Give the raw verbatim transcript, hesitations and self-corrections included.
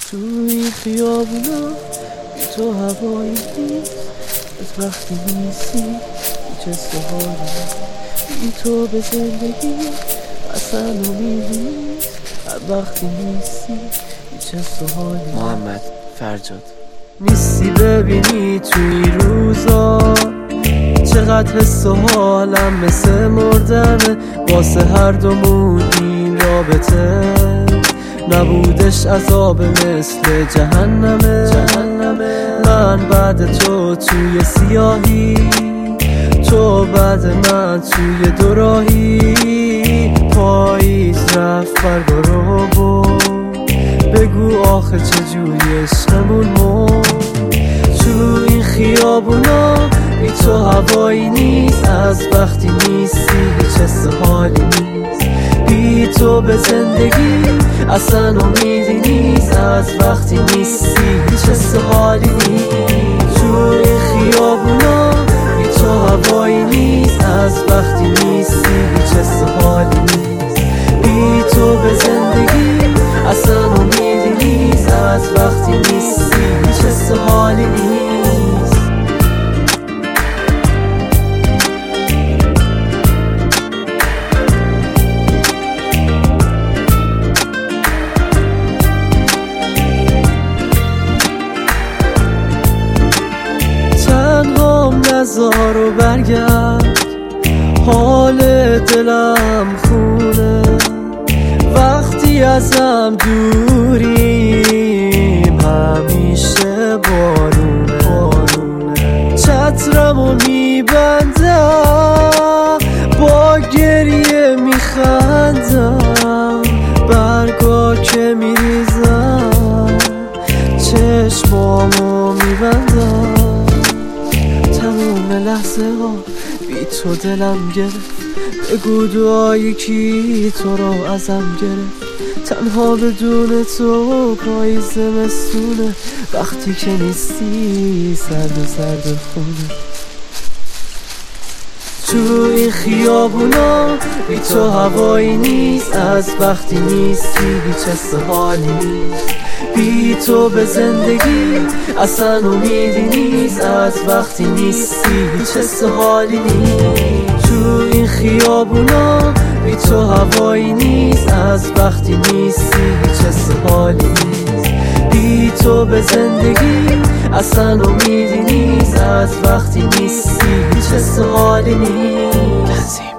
تو این خیابونا بی تو هوایی نیست، از وقتی نیستی هیچ حس و حالی، بی تو به زندگی اصلا امیدی نیست، هر وقتی نیستی هیچ حس و حالی. محمد فرجاد. نیستی ببینی تو این روزا چقدر حس و حالم مثل مردنه، واسه هر دومون این رابطه نبودش عذاب مثل جهنمه. من بعد تو توی سیاهی، تو بعد من توی دوراهی، پاییز رفت برگارو بود، بگو آخه چجوری عشقمون مرد. تو این خیابونا بی تو هوایی نیست، از وقتی نیستی هیچ حس حالی نیست، بی تو به زندگی اصلا امیدی نیست، از وقتی نیستی هیچ حس حالی نیست. تو این خیابونا بی تو هوایی نیست، از وقتی نیستی هیچ حس حالی نیست، بی تو به زندگی اصلا امیدی نیست، از وقتی نیستی هیچ حس حالی نیست. نزار و برگرد، حال دلم خونه، وقتی ازم دوریم همیشه بارونه, بارونه. چترمو میبندم با گریه میخندم، برگا که میریزم چشمامو میبندم، تموم لحظه ها بی تو دلم گرفت، بگو دعایی کی تو رو ازم گرفت، تنها بدون تو پاییز مستونه، وقتی که نیستی سرد و سرد خونه. تو این خیابونا بی تو هوایی نیست، از وقتی نیستی هیچ حس حالی نیست، بی تو به زندگی اصلا امیدی نیست، از وقتی نیستی هیچ حس حالی نیست. تو این خیابونا بی تو هوایی نیست، از وقتی نیستی هیچ حس حالی نیست، بی تو به زندگی اصلا امیدی نیست، از وقتی نیستی هیچ حس حالی نیست.